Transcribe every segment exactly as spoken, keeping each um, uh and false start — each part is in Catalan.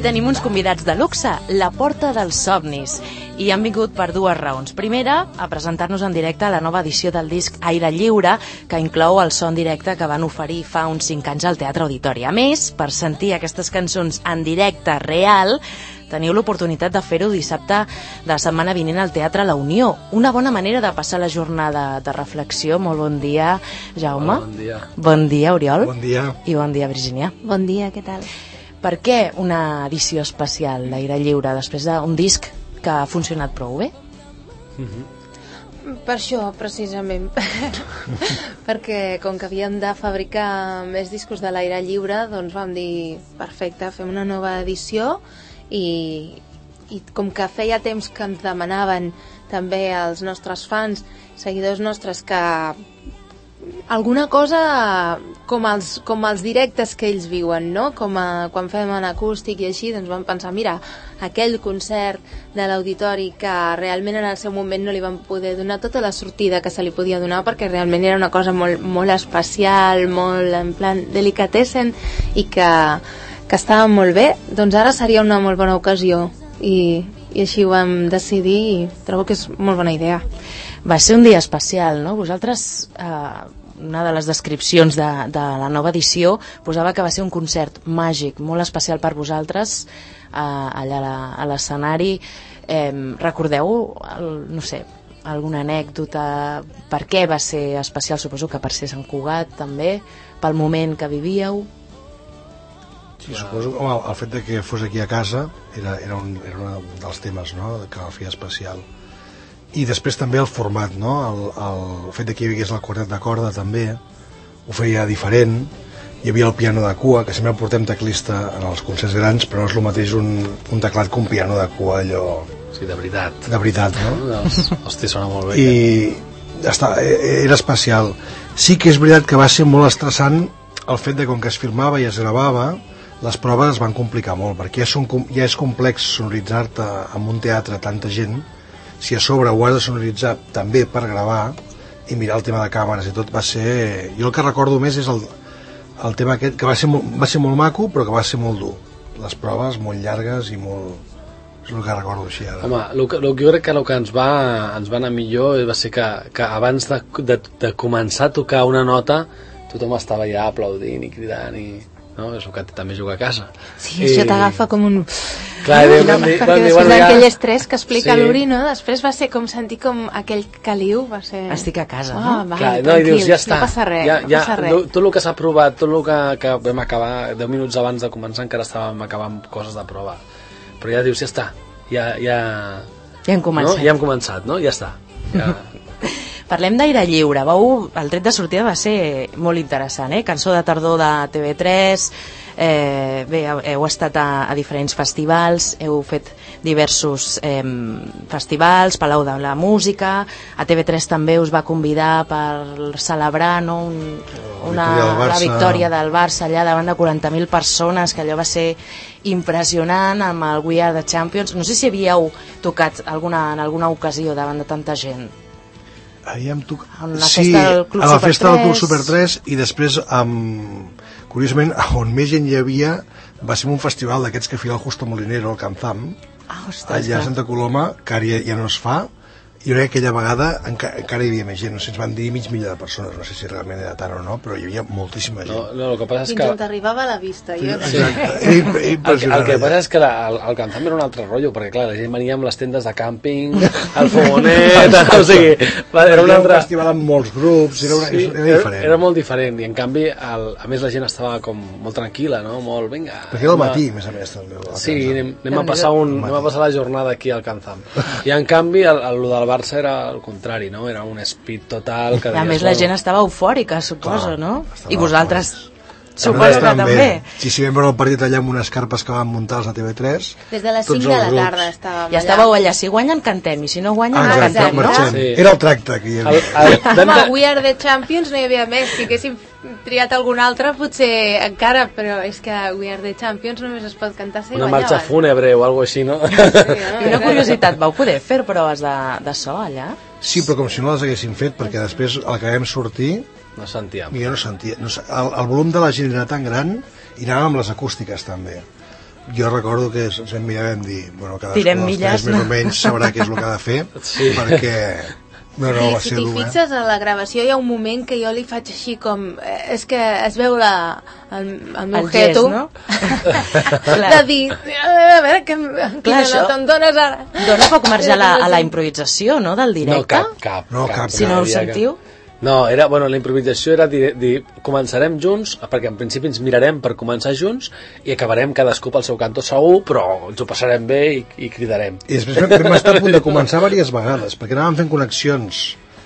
tenim uns convidats de luxe, la Porta dels Somnis, i han vingut per dues raons. Primera, a presentar-nos en directe la nova edició del disc Aire Lliure, que inclou el so en directe que van oferir fa uns cinc anys al Teatre Auditori. A més, per sentir aquestes cançons en directe real, teniu l'oportunitat de fer-ho dissabte de la setmana vinent al Teatre La Unió. Una bona manera de passar la jornada de reflexió. Molt bon dia, Jaume. Bon dia. Bon dia, Oriol. Bon dia. I bon dia, Virginia. Bon dia, què tal? Per què una edició especial d'Aire Lliure després d'un disc que ha funcionat prou bé? Mm-hmm. Per això, precisament. Perquè com que havíem de fabricar més discos de l'Aire Lliure, doncs vam dir, perfecte, fem una nova edició. I, i com que feia temps que ens demanaven també els nostres fans, seguidors nostres, que alguna cosa com els, com els directes que ells viuen, no? Com a, quan fem en acústic i així, doncs vam pensar, mira, aquell concert de l'auditori que realment en el seu moment no li van poder donar tota la sortida que se li podia donar, perquè realment era una cosa molt, molt especial, molt en plan delicatessen, i que que estava molt bé, doncs ara seria una molt bona ocasió i, i així ho vam decidir i trobo que és molt bona idea. Va ser un dia especial, no? Vosaltres, eh, una de les descripcions de, de la nova edició posava que va ser un concert màgic, molt especial per vosaltres, eh, allà a l'escenari. Eh, recordeu, el, no sé, alguna anècdota? Per què va ser especial? Suposo que per ser Sant Cugat també, pel moment que vivíeu. Sí, suposo que home, el fet de que fos aquí a casa era, era, un, era un dels temes, no?, que el feia especial. I després també el format, no?, el, el fet de que hi hagués el quartet de corda també ho feia diferent. Hi havia el piano de cua, que sempre portem teclista en els concerts grans, però no és el mateix un, un teclat que un piano de cua, allò... Sí, de veritat. De veritat, no? Hosti, sona molt bé. I ja està, era especial. Sí que és veritat que va ser molt estressant el fet de com que es filmava i es gravava, les proves es van complicar molt, perquè ja, són, ja és complex sonoritzar-te en un teatre tanta gent, si a sobre ho has de sonoritzar també per gravar i mirar el tema de càmeres i tot, va ser... Jo el que recordo més és el, el tema aquest, que va ser, molt, va ser molt maco, però que va ser molt dur. Les proves molt llargues i molt... És el que recordo així ara. Home, el que, el, jo crec que el que ens va, ens va anar millor va ser que, que abans de, de, de començar a tocar una nota tothom estava ja aplaudint i cridant i... No? És el que també juga a casa. Sí, I... això t'agafa com un... Clar, no, no, no, perquè després d'aquell estrès que explica sí. l'Uri, no? Després va ser com sentir com aquell caliu, va ser... Estic a casa, oh, no? Va, Clar, no, i dius, ja està. No passa res, ja, no ja, passa res. Tot el que s'ha provat, tot el que, que vam acabar, deu minuts abans de començar encara estàvem acabant coses de prova. Però ja dius, ja està. Ja, ja... Ja hem començat. No? Ja hem començat, no? Ja està. Ja... Parlem d'Aire Lliure. Vau, el tret de sortida va ser molt interessant, eh? Cançó de tardor de T V tres, eh, bé, heu estat a, a diferents festivals, heu fet diversos eh, festivals, Palau de la Música, a T V tres també us va convidar per celebrar, no, un, una, la victòria del Barça allà davant de quaranta mil persones, que allò va ser impressionant, amb el We Are the Champions. No sé si havíeu tocat alguna, en alguna ocasió davant de tanta gent. Havíem tocat... Sí, a la festa del Club Super tres i després, um, curiosament, on més gent hi havia va ser un festival d'aquests que feia el Justo Molinero, el Canzam, ah, ostres, allà a Santa Coloma, que ara ja, ja no es fa. Jo crec que aquella vegada enca encara hi havia més gent, no sé, ens van dir mig milió de persones, no sé si realment era tant o no, però hi havia moltíssima gent. No, no, el que passa és Fins que... on t'arrivava a la vista. Sí, Jo... sí. el, el que passa és que la, el, el Canzam era un altre rotllo, perquè clar, la gent venia amb les tendes de càmping, el fogonet, o sigui, era un altre... un festival amb molts grups, era, una, sí, era diferent. Era, era molt diferent, i en canvi, el, a més la gent estava com molt tranquil·la, no? Molt, vinga... Perquè era al matí, més a més, també. Sí, anem, anem, a passar un, anem a passar la jornada aquí al Canzam. I en canvi, el, el, el del Barça era el contrari, no? Era un speed total que a deies, més la gent estava eufòrica, suposo, clar, no? I vosaltres suposo que també. Sí, sí, vam veure el partit allà amb unes carpes que van muntar els a T V tres. Des de les cinc de la tarda estàvem allà. Ja estàveu allà, si guanyen cantem, i si no guanyen ah, no cantem, no? Sí. Era el tracte que hi havia. El, el, Home, We Are the Champions no hi havia més, si haguéssim triat algun altre potser encara, però és que We Are the Champions només es pot cantar si una guanyaven. marxa fúnebre o alguna així, no? Sí, no? I una curiositat, vau poder fer proves de, de so allà? Sí, però com si no les haguéssim fet, perquè després al que vam sortir no sentíem. Jo no sentia. No, el, el volum de la gent era tan gran i anàvem amb les acústiques també. jo recordo que ens vam mirar i vam dir, bueno, cadascú Tirem dels milles, tres més o menys sabrà què és el que ha de fer, Sí. perquè... No, no, va si ser t'hi dur, eh? fixes a la gravació hi ha un moment que jo li faig així com... eh, És que es veu la, el, el meu El gest, geto no? de dir, a veure que, quina això nota em dones ara. Dona poc marge a la, a la improvisació, no?, del No, directe. cap, cap. No, cap. Si no ho Hi havia sentiu. cap. No, era, bueno, la improvisació era dir, dir, començarem junts, perquè en principi ens mirarem per començar junts i acabarem cadascú pel seu cantó segur, però ens ho passarem bé i, i cridarem. I després vam, vam estar a punt de començar diverses vegades, perquè anàvem fent connexions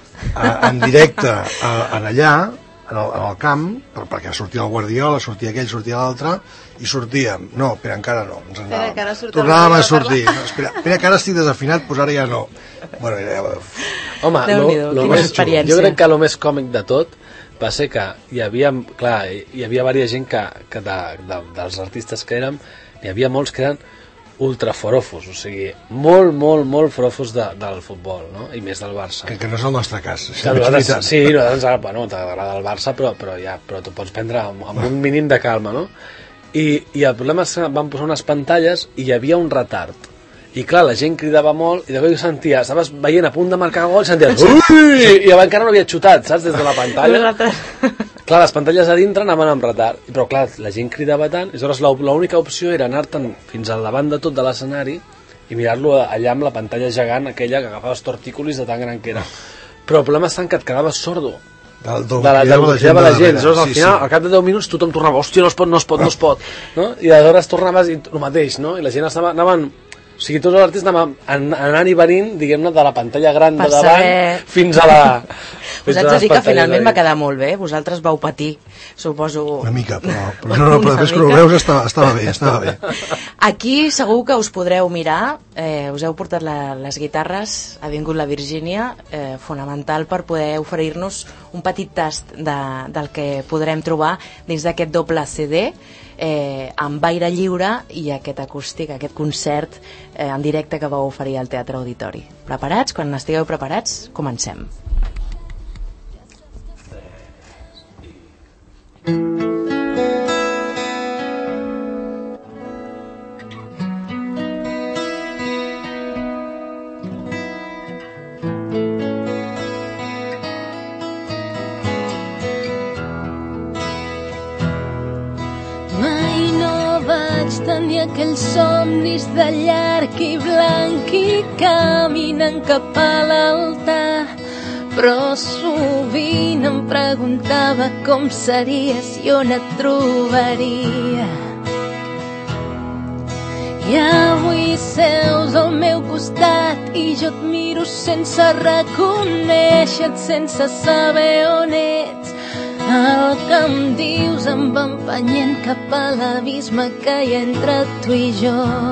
a, en directe a, en allà, en el, en el camp, per, perquè sortia el Guardiola, sortia aquell, sortia l'altre, i sortíem. No, espera, encara no. Ens Espera, que ara surt el Tornàvem a Guardiola a sortir. No, espera, espera, que ara estic desafinat, doncs ara ja no. Bueno, ja... Home, lo, Déu-n'hi-do, lo quina més, experiència. jo crec que el més còmic de tot va ser que hi havia, clar, hi havia diversa gent que, que de, de, dels artistes que érem, hi havia molts que eren ultraforofos, o sigui, molt, molt, molt forofos de, del futbol, no? I més del Barça. Que, que no és el nostre cas. Que nosaltres, sí, nosaltres, bueno, t'agrada el Barça, però, però ja, però t'ho pots prendre amb, amb un mínim de calma, no? I, i el problema és que van posar unes pantalles i hi havia un retard. I clar, la gent cridava molt i de cop sentia, estaves veient a punt de marcar el gol i senties ui! I encara no havia xutat, saps, des de la pantalla. Clar, les pantalles a dintre anaven amb retard, però clar, la gent cridava tant, i llavors l'única opció era anar-te'n fins al davant de tot de l'escenari i mirar-lo allà amb la pantalla gegant, aquella que agafaves tortícolis de tan gran que era. Però el problema està que et quedaves sordo. Del, del, de la, del, la gent, de la gent. Llavors, al sí, final, sí. al cap de deu minuts tothom tornava, hòstia, no es pot, no es pot, no es pot, no? I aleshores tornaves i el mateix, no? I la gent estava, anaven, o sigui, tots els artistes anaven anant i venint, diguem-ne, de la pantalla gran Per de davant saber... fins a la... Us haig de dir que finalment va quedar molt bé, vosaltres vau patir, suposo... Una mica, però, però no, no, però després que ho veus estava, estava bé, estava bé. Aquí segur que us podreu mirar, eh, us heu portat la, les guitarres, ha vingut la Virgínia, eh, fonamental per poder oferir-nos un petit tast de, del que podrem trobar dins d'aquest doble C D, eh, amb aire lliure i aquest acústic, aquest concert eh, en directe que vau oferir al Teatre Auditori. Preparats? Quan estigueu preparats, comencem. Mai no vaig tenir aquells somnis de llarg i blanc i caminant cap a l'altar, però sovint em preguntava com series i on et trobaria. I avui seus al meu costat i jo et miro sense reconèixer-te, sense saber on ets. El que em dius em va empenyent cap a l'abisme que hi ha entre tu i jo.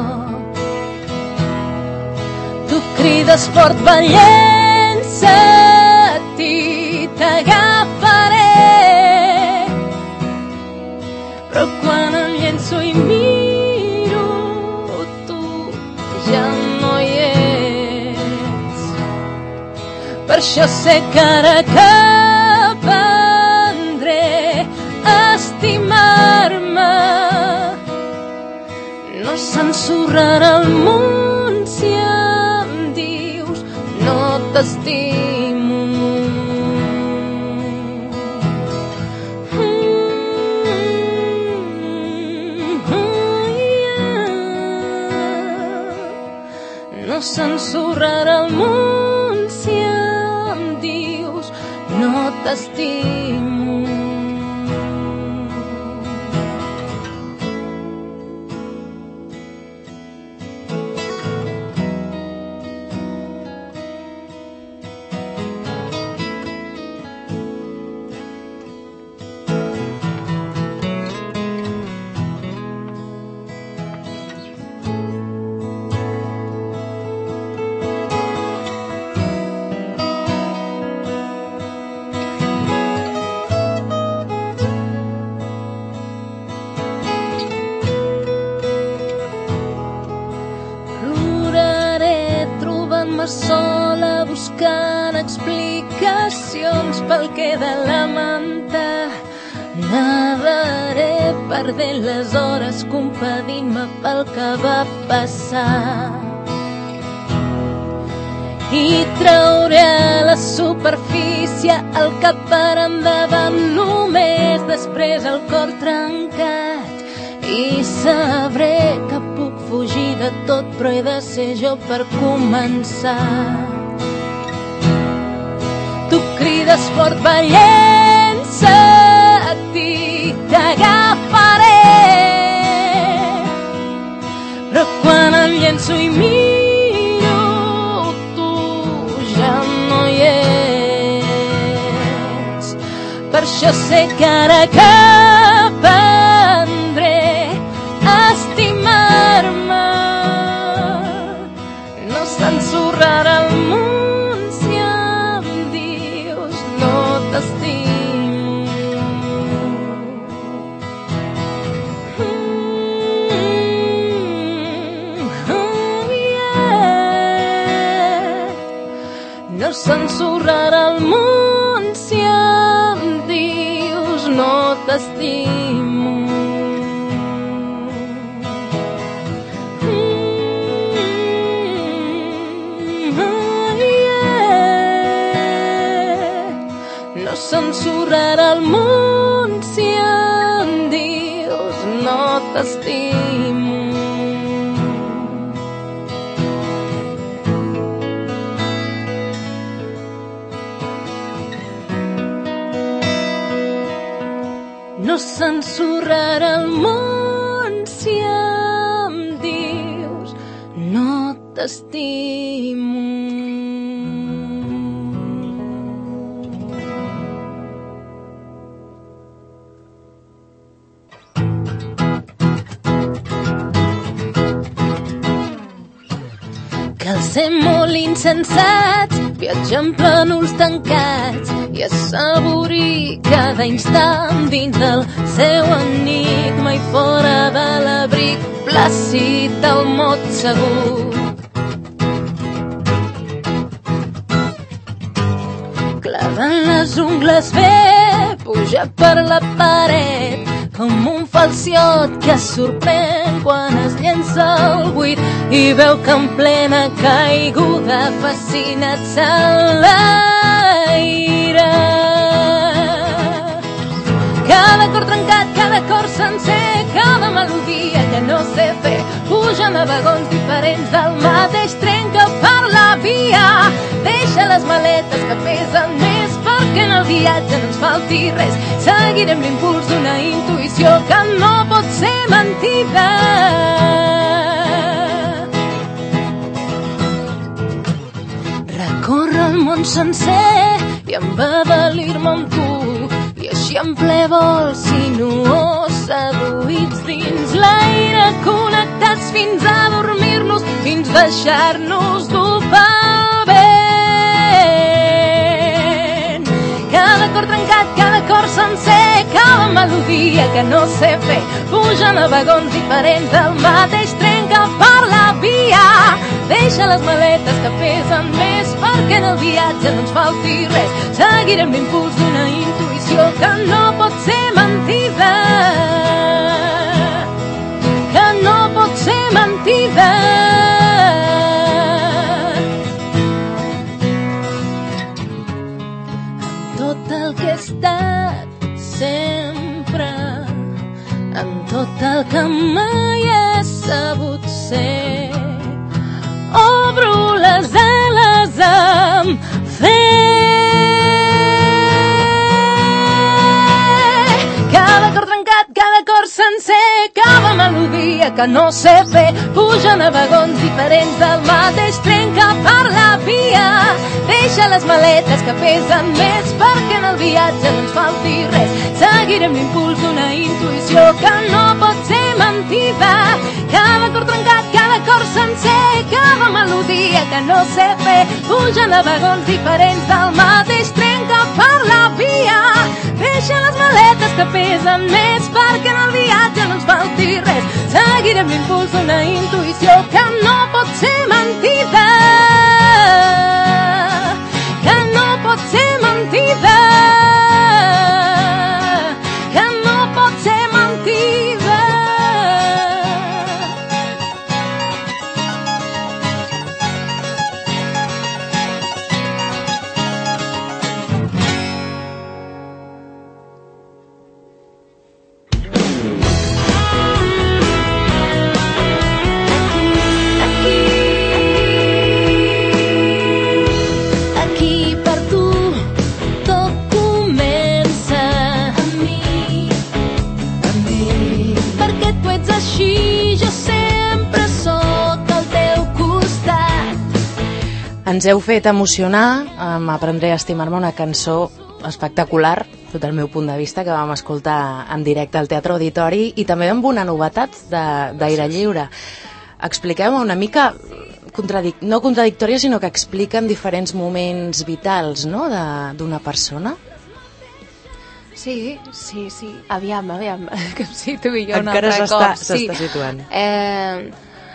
Tu crides fort, Vallença, i t'agafaré, però quan em llenço i miro, tu ja no hi ets. Per això sé que ara que aprendré a estimar-me, no s'ensorrarà el món si em dius no t'estimo. No s'ensorrarà el món si em dius no t'estimo. Sola buscant explicacions pel que he de lamentar. nadaré perdent les hores compadint-me pel que va passar i trauré a la superfície el que per endavant només després el cor trencat i sabré que puc fugir de tot però he de ser jo per començar. Tu crides fort vallença, a ti t'agafaré, però quan em llenço i miro tu ja no hi ets. Per això sé que ara que aprendré a estimar-me no s'ensorrarà el món si em dius no t'estimo. Mm, oh yeah. No s'ensorrarà el món si em dius no t'estimo. S'ensorrarà el món si em dius no t'estimo. No s'ensorrarà el món si em dius no t'estimo. Cal ser molt insensats, viatjar en plànols tancats i assaborir cada instant dins del seu enigma i fora de l'abric plàcid al mot segur. Clavant les ungles bé, pujar per la paret com un falciot que sorprèn quan es llença al buit i veu que en plena caiguda fascinat s'enlaira. Cada cor trencat, cada cor sencer, cada melodia que no sé fer, pujant a vagons diferents del mateix tren que per la via. Deixa les maletes que pesen més perquè en el viatge no ens falti res. Seguirem l'impuls d'una intuïció que no pot ser mentida. Recórrer el món sencer i embadalir-me amb tu i així en ple vol sinuós seduïts dins l'aire, connectats fins a dormir-nos, fins deixar-nos dur pel vent. Cada cor trencat, cada cor sencer, cada melodia que no sé fer, pujant a vagons diferents del mateix tren que per la via. Deixa les maletes que pesen més perquè en el viatge no ens falti res. Seguirem l'impuls d'una intuïció que no pot ser mentida, que no pot ser mentida. En tot el que he estat sempre, en tot el que mai he sabut ser, obro les ales amb fe. Cada cor trencat, cada cor sencer, cada melodia que no sé fer, pujant a vagons diferents del mateix tren que per la via. Deixa les maletes que pesen més perquè en el viatge no ens falti res. Seguirem l'impuls d'una intuïció que no pot ser mentida. Cada cor trencat, cada cor sencer, cada melodia que no sé fer, pujant a vagons diferents del mateix tren que per la via. Deixa les maletes que pesen més perquè en el viatge no ens falti res. Seguirem l'impuls d'una intuïció que no pot ser mentida, que no pot ser mentida, que ens heu fet emocionar amb Aprendré a estimar-me, una cançó espectacular, tot el meu punt de vista, que vam escoltar en directe al Teatre Auditori, i també amb una novetat d'Aire Lliure. Expliqueu una mica, contradic no contradictòria, sinó que expliquen diferents moments vitals, no?, d'una persona. Sí, sí, sí. Aviam, aviam, que em situï jo un Encara altre s'està cop. Sí. situant. Eh,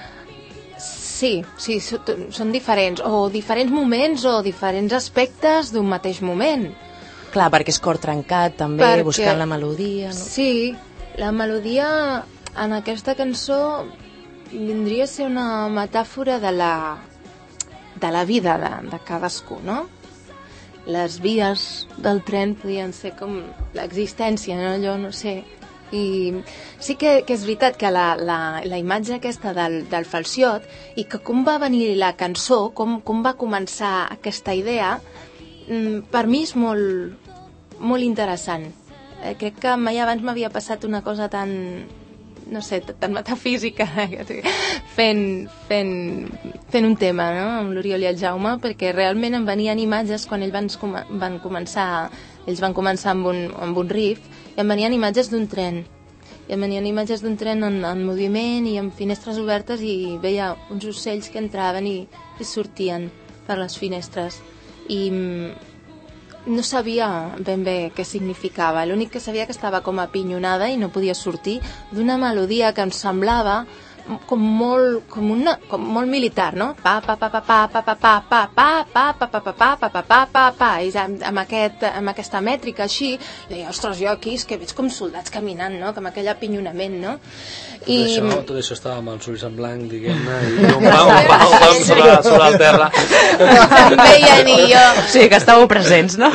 sí, sí, són diferents, o diferents moments o diferents aspectes d'un mateix moment. Clar, perquè és cor trencat, també, perquè, buscant la melodia, no? Sí, la melodia en aquesta cançó vindria a ser una metàfora de la, de la vida de, de cadascú, no? Les vies del tren podien ser com l'existència, no? Allò, no sé. I sí que, que és veritat que la, la, la imatge aquesta del, del falsiot, i que com va venir la cançó, com, com va començar aquesta idea, per mi és molt, molt interessant. Eh, crec que mai abans m'havia passat una cosa tan, no sé, tan metafísica, fent, fent, fent un tema, no?, amb l'Oriol i el Jaume, perquè realment em venien imatges quan ells van, van començar, ells van començar amb un, amb un riff, i em venien imatges d'un tren. I em venien imatges d'un tren en, en moviment i amb finestres obertes, i veia uns ocells que entraven i, i sortien per les finestres. I no sabia ben bé què significava. L'únic que sabia que estava com apinyonada i no podia sortir d'una melodia que em semblava com molt, com una, com molt militar, no? Pa, pa, pa, pa, pa, pa, pa, pa, pa, pa, pa, pa, pa, pa, pa, pa, pa, pa, pa, pa, i amb, amb, aquest, amb aquesta mètrica així, deia, ostres, jo aquí és que veig com soldats caminant, no?, com aquell apinyonament, no? I... Tot, això, tot això estava amb els ulls en blanc, diguem-ne, i un pau, un pau, un pau sobre, sobre la terra. No veia ni jo. Sí, que estàveu presents, no?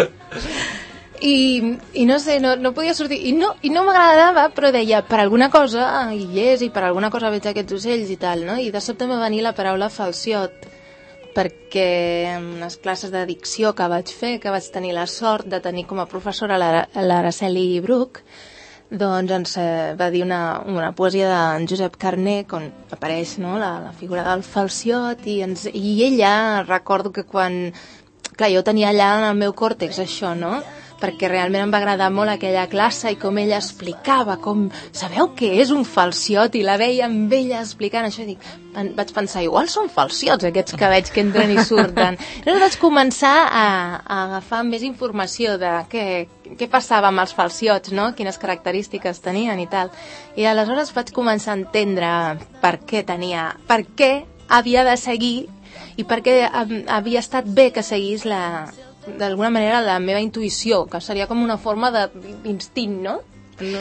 I, i no sé, no, no podia sortir i no, i no m'agradava, però deia, per alguna cosa hi és, i per alguna cosa veig aquests ocells i tal, no? I de sobte em va venir la paraula falsiot, perquè en les classes de dicció que vaig fer, que vaig tenir la sort de tenir com a professora l'Araceli Bruch, doncs ens va dir una, una poesia d'en Josep Carner on apareix, no?, la, la figura del falsiot, i, ens, i ella, recordo que quan... Clar, jo tenia allà en el meu còrtex això, no?, perquè realment em va agradar molt aquella classe i com ella explicava, com, sabeu què és un falsiot? I la veia amb ella explicant això, i dic, vaig pensar, igual són falsiots aquests que veig que entren i surten. Llavors vaig començar a, a agafar més informació de què, què passava amb els falsiots, no?, quines característiques tenien i tal. I aleshores vaig començar a entendre per què tenia, per què havia de seguir i per què havia estat bé que seguís la... d'alguna manera la meva intuïció, que seria com una forma d'instint, no? no?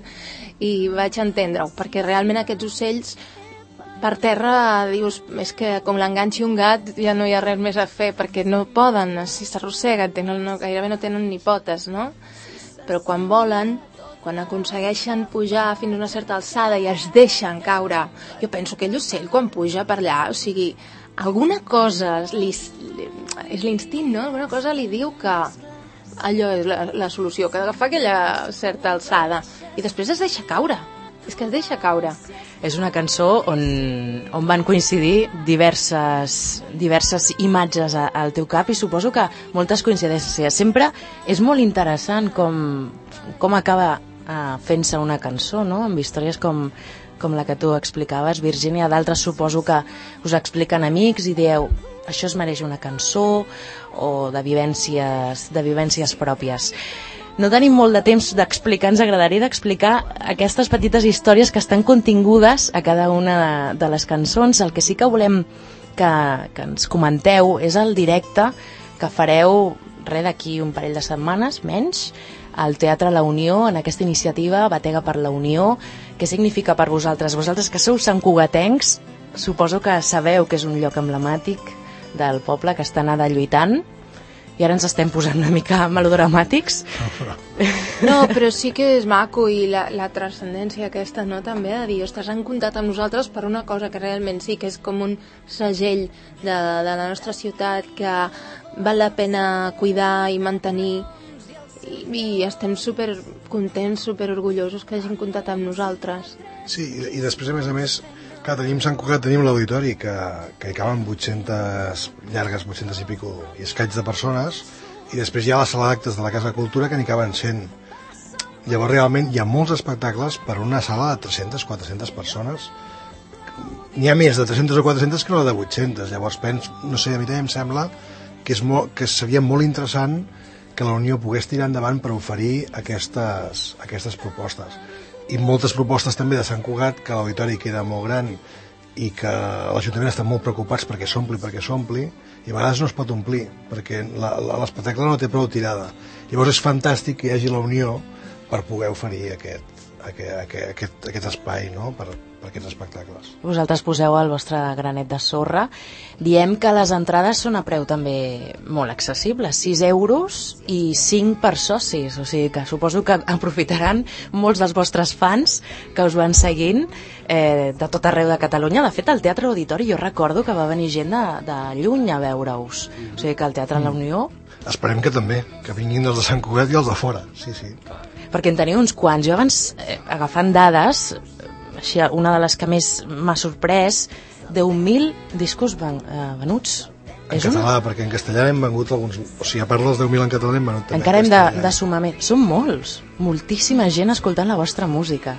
I vaig entendre-ho, perquè realment aquests ocells per terra dius, és que com l'enganxi un gat ja no hi ha res més a fer, perquè no poden, si s'arrosseguen, no, gairebé no tenen ni potes, no? Però quan volen, quan aconsegueixen pujar fins a una certa alçada i es deixen caure, jo penso que aquell ocell quan puja per allà, o sigui, alguna cosa li, li, és l'instint, no? Alguna cosa li diu que allò és la, la solució, que agafar aquella certa alçada i després es deixa caure, és que es deixa caure. És una cançó on, on van coincidir diverses, diverses imatges a, al teu cap, i suposo que moltes coincidències. Sempre és molt interessant com, com acaba uh, fent-se una cançó, no?, amb històries com com la que tu explicaves, Virgínia. D'altres suposo que us expliquen amics i dieu, això es mereix una cançó, o de vivències, de vivències pròpies. No tenim molt de temps d'explicar, ens agradaria d'explicar aquestes petites històries que estan contingudes a cada una de, de les cançons. El que sí que volem que, que ens comenteu és el directe que fareu res d'aquí un parell de setmanes, menys, al Teatre La Unió, en aquesta iniciativa Batega per la Unió. Què significa per vosaltres? Vosaltres que sou santcugatencs, suposo que sabeu que és un lloc emblemàtic del poble, que està anada lluitant, i ara ens estem posant una mica melodramàtics. No, però sí que és maco, i la, la transcendència aquesta, no?, també de dir, ostres, han comptat amb nosaltres per una cosa que realment sí que és com un segell de, de la nostra ciutat que val la pena cuidar i mantenir, i, i estem super contents, super orgullosos que hagin comptat amb nosaltres. Sí, i, i després, a més a més, Clar, tenim Sant Cugat, tenim l'auditori, que, que hi caben vuit-centes llargues, vuit-centes i pico, i escaig de persones, i després hi ha la sala d'actes de la Casa de Cultura, que n'hi caben cent. Llavors, realment, hi ha molts espectacles per una sala de tres-centes, quatre-centes persones. N'hi ha més de tres-centes o quatre-centes que no de vuit-centes. Llavors, penso, no sé, a mi també em sembla que, és molt, que seria molt interessant que la Unió pogués tirar endavant per oferir aquestes, aquestes propostes. I moltes propostes també de Sant Cugat, que l'auditori queda molt gran i que l'Ajuntament està molt preocupats perquè s'ompli, perquè s'ompli, i a vegades no es pot omplir, perquè l'espectacle no té prou tirada. Llavors és fantàstic que hi hagi la Unió per poder oferir aquest, aquest, aquest, aquest espai, no?, per, per aquests espectacles. Vosaltres poseu el vostre granet de sorra. Diem que les entrades són a preu també molt accessibles, sis euros i cinc per socis, o sigui que suposo que aprofitaran molts dels vostres fans que us van seguint eh, de tot arreu de Catalunya. De fet, al Teatre Auditori jo recordo que va venir gent de, de lluny a veure-us, o sigui que al Teatre mm. La Unió... Esperem que també, que vinguin els de Sant Cugat i els de fora, sí, sí. Perquè en teniu uns quants. Jo abans, eh, agafant dades, així, una de les que més m'ha sorprès, deu mil discos ven, eh, venuts. En és català, una... perquè en castellà hem vengut alguns... O sigui, a part dels deu mil en català hem venut també. Encara hem de, de sumar més. Són molts, moltíssima gent escoltant la vostra música.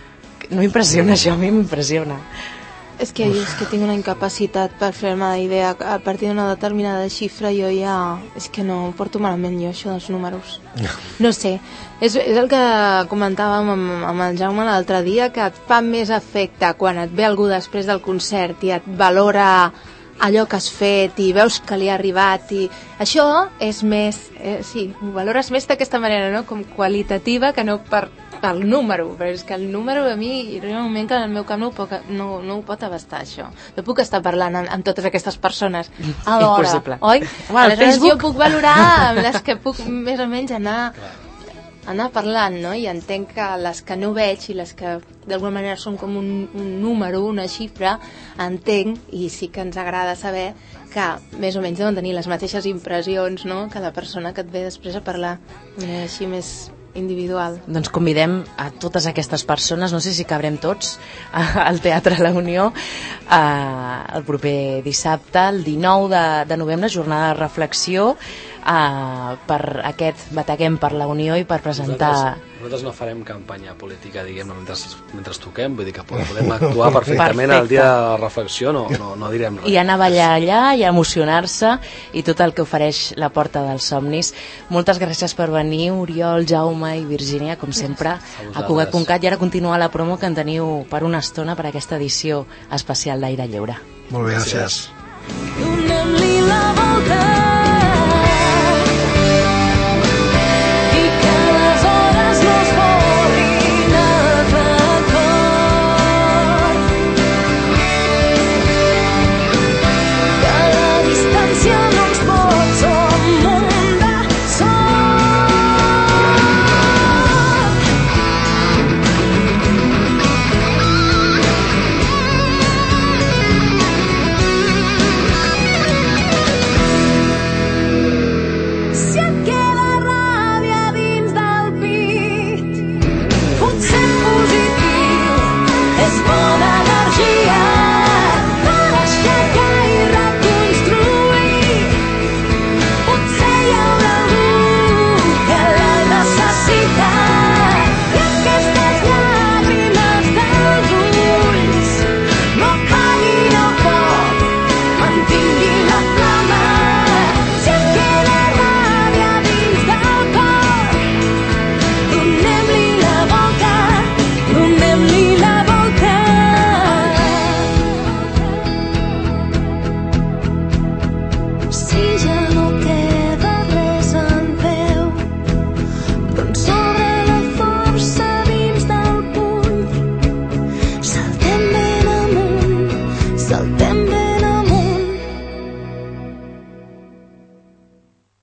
No m'impressiona això, a mi m'impressiona. És que jo és que tinc una incapacitat per fer-me la idea. A partir d'una determinada xifra jo ja... És que no porto malament jo això dels números. No sé. És, és el que comentàvem amb, amb el Jaume l'altre dia, que et fa més efecte quan et ve algú després del concert i et valora allò que has fet i veus que li ha arribat i això és més, eh, sí, ho valores més d'aquesta manera, no? Com qualitativa que no per pel número, però és que el número a mi hi ha un moment que el meu cap no ho pot, no, no ho pot abastar, això. No puc estar parlant amb, amb totes aquestes persones alhora, oi? Bueno, aleshores jo puc valorar amb les que puc més o menys anar anar parlant, no? I entenc que les que no veig i les que d'alguna manera són com un, un número, una xifra, entenc, i sí que ens agrada saber que més o menys deuen tenir les mateixes impressions, no?, que la persona que et ve després a parlar de manera així més individual. Doncs convidem a totes aquestes persones, no sé si cabrem tots, al Teatre La Unió eh, el proper dissabte, el dinou de, de novembre, jornada de reflexió eh, per aquest Bateguem per la Unió i per presentar... Nosaltres, nosaltres no farem campanya política, diguem, mentre, mentre toquem, vull dir que podem actuar perfectament el dia de la reflexió, no, no, no direm res. I anar a ballar allà i a emocionar-se i tot el que ofereix la Porta dels Somnis. Moltes gràcies per venir, Oriol, Jaume i Virgínia, com sempre, a Cugat punt cat, i ara continua la promo que en teniu per una estona per aquesta edició especial d'Aire Lliure. Molt bé, gràcies. gràcies.